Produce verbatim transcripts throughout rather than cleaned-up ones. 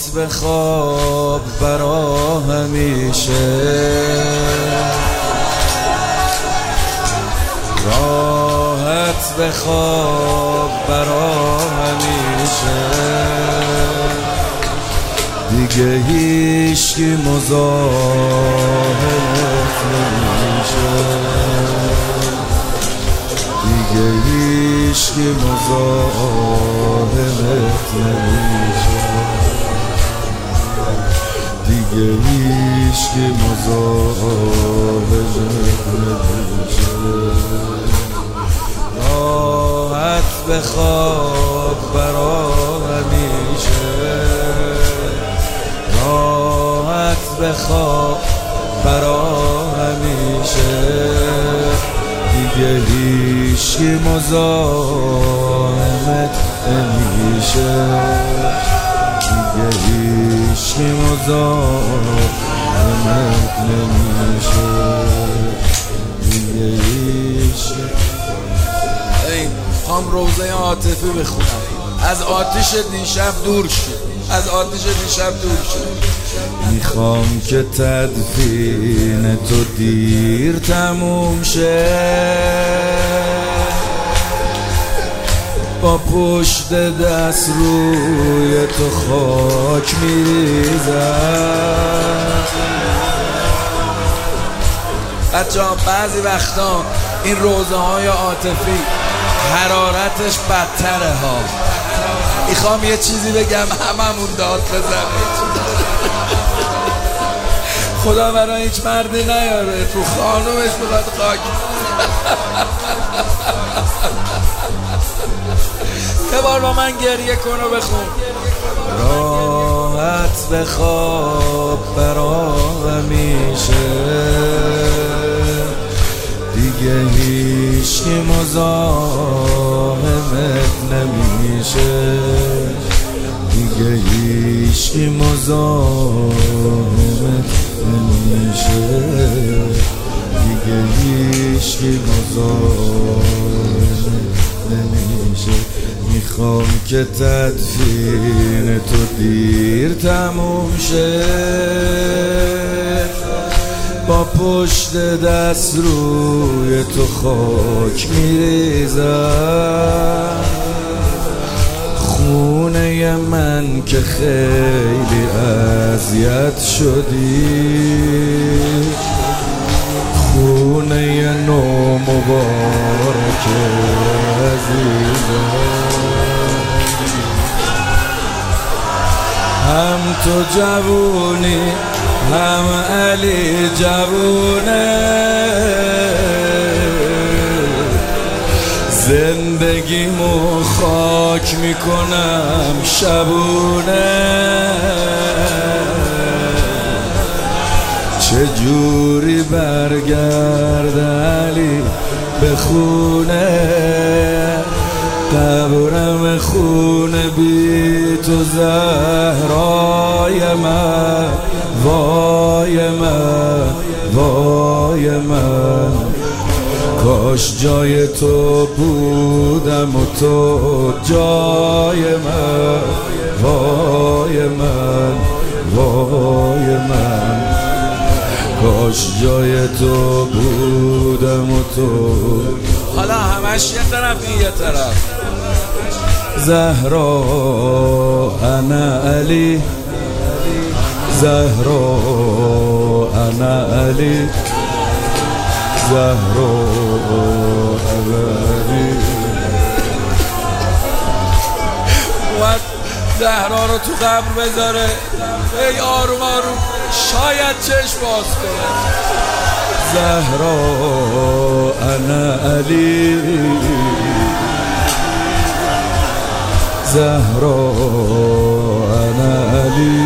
بخواب برا همیشه، راحت بخواب برا همیشه، دیگه هیچکی مزاحمت نمیشه، دیگه هیچکی مزاحمت نمیشه، دیگه هیچکی مزاحمت نمیشه. راحت بخواب برا همیشه، راحت بخواب برا همیشه، دیگه هیچکی مزاحمت نمیشه، دیگه هیچکی مزاحمت نمیشه، دیگه هیچکی. خواهم روزه عاطفی بخونم. از آتش دیشب دور شد، از آتش دیشب دور شد. میخوام که تدفین تو دیر تموم شه، با پشت دست روی تو خاک میریزم. بچه ها بعضی وقتا این روزه های عاطفی حرارتش بدتره ها. میخوام یه چیزی بگم هممون داد بزنید. خدا برای هیچ مردی نیاره تو خانومش بخواد خاک. یه بار با من گریه کن و بخون. راحت بخواب برا همیشه، دیگه هیچکی مزاحمت نمیشه، دیگه هیچکی مزاحمت نمیشه، دیگه هیچکی مزاحمت نمیشه. میخوام که تدفین تو دیر تموم شه، با پشت دست روی تو خاک میریزم. خونه من که خیلی اذیت شدی، خونه نو مبارک عزیزم. هم تو جوونی هم علی جوونه، زندگیمو خاک میکنم شبونه. چجوری برگرد علی به خونه، قبرم خونه بی تو زهرای من، وای من وای من. کاش جای تو بودم و تو جای من، وای من وای من. کاش جای تو بودم و تو. حالا همش یه طرف این یه طرف. زهرا انا علی، زهرا انا علی، زهرا انا علی. اومد زهرا رو تو قبر بذاره. ای آروم آروم شاید چشم باز کنه. زهرا انا علی، زهرا انا علی،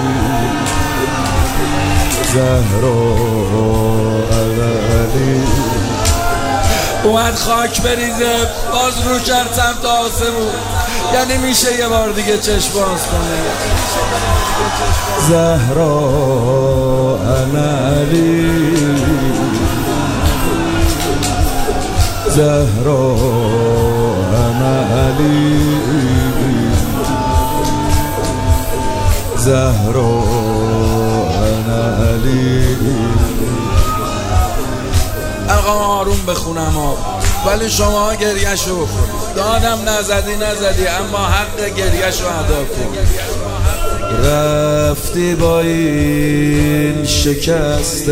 زهرا انا علی. اومد خاک بریزه باز رو کرد سمت آسمون. یعنی میشه یه بار دیگه چشم باز کنه. زهرا انا علی، زهرا انا علی، زهرا انا علی. آقا آروم بخونم ها، ولی شما گریه شو بکنید. دادم نزدی نزدی اما حق گریه شو ادا کن. رفتی با این شکست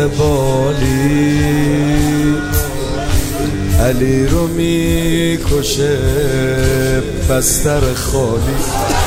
بالی، علی رو میکشه بستر خالی.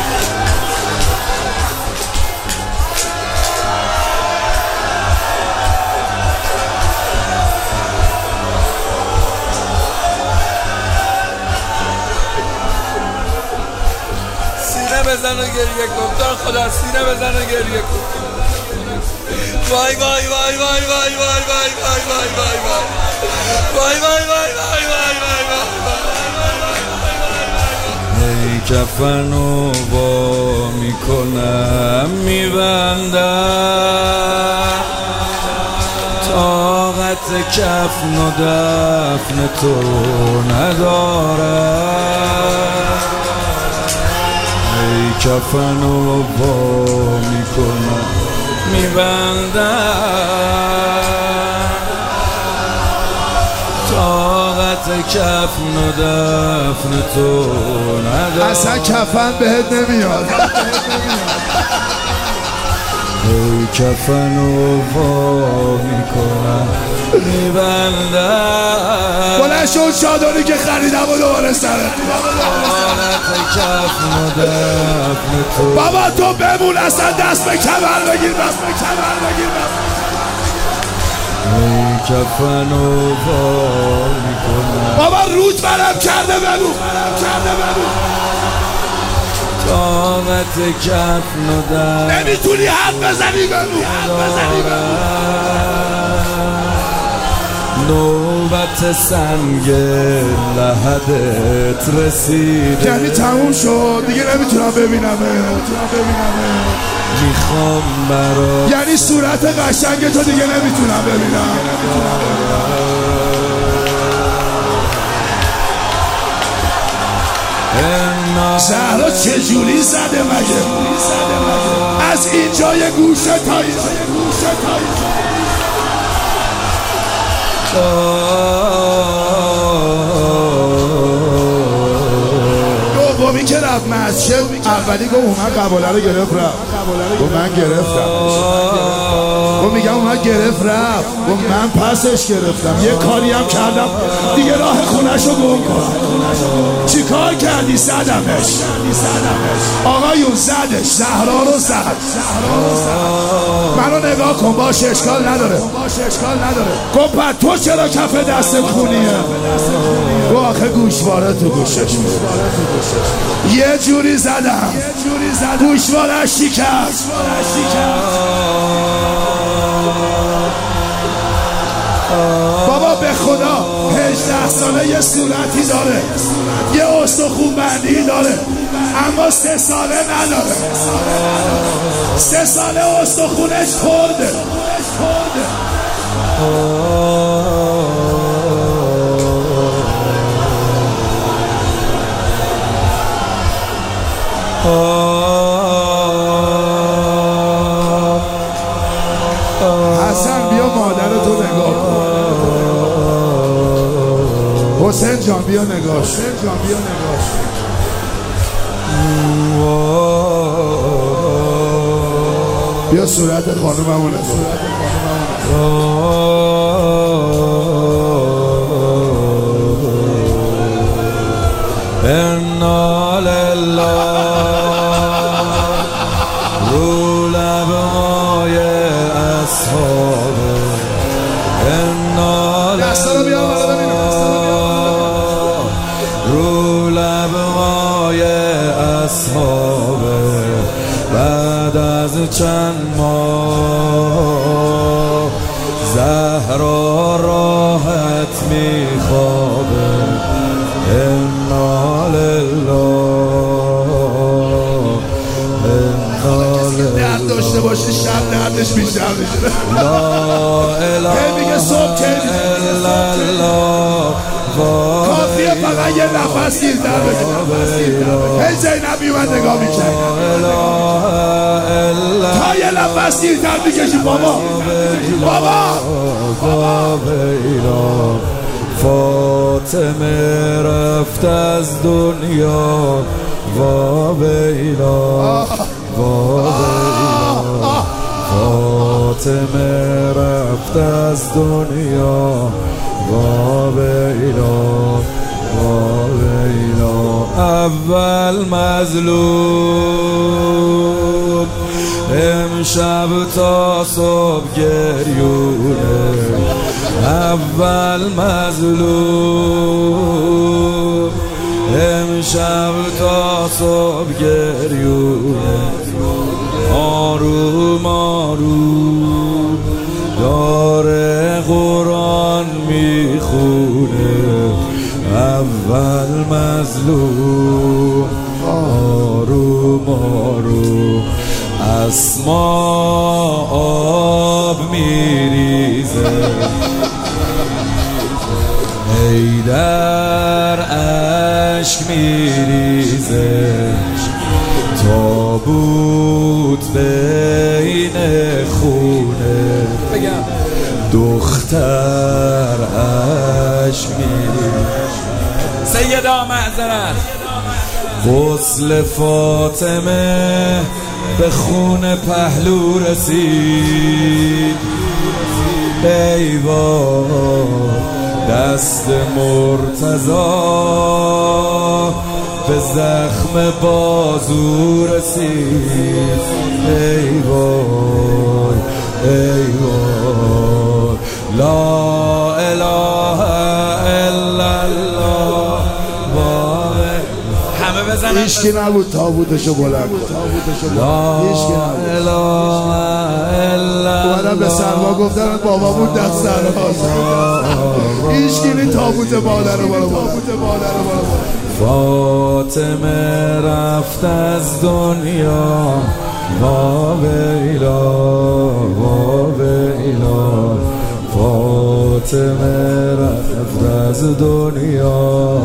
بزن و گریه کن، تا خدا سینه بزن و گریه کن. وای وای وای وای وای وای وای وای وای وای وای وای وای وای وای وای. ای کفنو وا میکنم میبندم، طاقت کفن و دفن تو ندارم. ای کفنو وا میکنم میبندم، طاقت کفن و دفن تو ندارم. اصلا کفن بهت نمیاد. ای کفنو وا میکنم میبندم، بلند شد چادری که خریدم و دوباره سرت. بابا تو بمون، اصلا دست به کمر بگیر، دست به کمر بگیر. ای کفنو وا میکنم. بابا رود برم کرده بمون، برم کرده بمون. طاقت کفن و دفن نمیتونی حد بزنی بمون، حد بزنی بمون. نوبت سنگ لحدت رسیده، یعنی تموم شد دیگه، نمیتونم ببینم ببینم. میخوام برات، یعنی صورت قشنگ تو دیگه نمیتونم ببینم. زهرا چجوری زده مگه؟ از اینجای گوشه تا اینجای گوشه تا اینجا. دومی که رفت مسجد، اولی گفت اومد قباله رو گرفت رفت. گفت من گرفتم. گفت میگم اومد گرفت رفت. گفت من پسش گرفتم. یه کاری هم کردم دیگه، راه خونش رو گم کنم. چی کار کردی؟ زدمش. آقایون زدش، زهرا رو زد. منو نگاه کن، باشه اشکال نداره، باشه اشکال نداره. گفت تو چرا کف دست خونیه؟ گفت آخه گوشواره تو گوشش یه جوری زدم، گوشواره شکست. بابا به خدا هجده ساله یه صورتی داره، یه استخون بندی داره، اما سه ساله نداره. سه ساله استخونش خورده. حسن بیا مادرتو نگاه کن. حسین جان بیا نگاش. حسین جان بیا نگاش. بیا صورت خانوممو نگاه. انا لله رو لبهای اصحاب، انا لله رو لبهای اصحاب. بعد از چند ماه زهرا راحت میخوابه. انا لله انا لله. درد داشته باشه شب دردش بیشتر میشه. لا اله میگه صبح الا الله کافیه فقط یه نفس دیرتر بکشم. هی زینبی من نگاه میکنم تا یه نفس دیرتر میکشی بابا بابا. فاطمه رفت از دنیا وا ویلا وا ویلا. فاطمه رفت از دنیا وا ویلا وا ویلا. اول مظلوم امشب تا صبح گریونه. اول مظلوم امشب تا صبح گریونه. آروم آروم داره قرآن میخونه. اول مظلوم آروم آروم اسما آب میریزه. حیدر اشک میریزه. تابوت بین خونه دختر اشک میریزه. سیدا معذرت. غسل فاطمه به خون پهلو رسید. ای وای دست مرتضی به زخم بازو رسید. ای وای ای وای لا اله الا الله. همه بزنن. هیچکی نبود تابوتشو بلند کن. لا اله الا اومدن به سرما گفتن بابامون دست سرماست. هیچکی نی تابوت بالا رو بالا بالا. فاطمه رفت از دنیا وا ویلا وا ویلا. فاطمه رفت از دنیا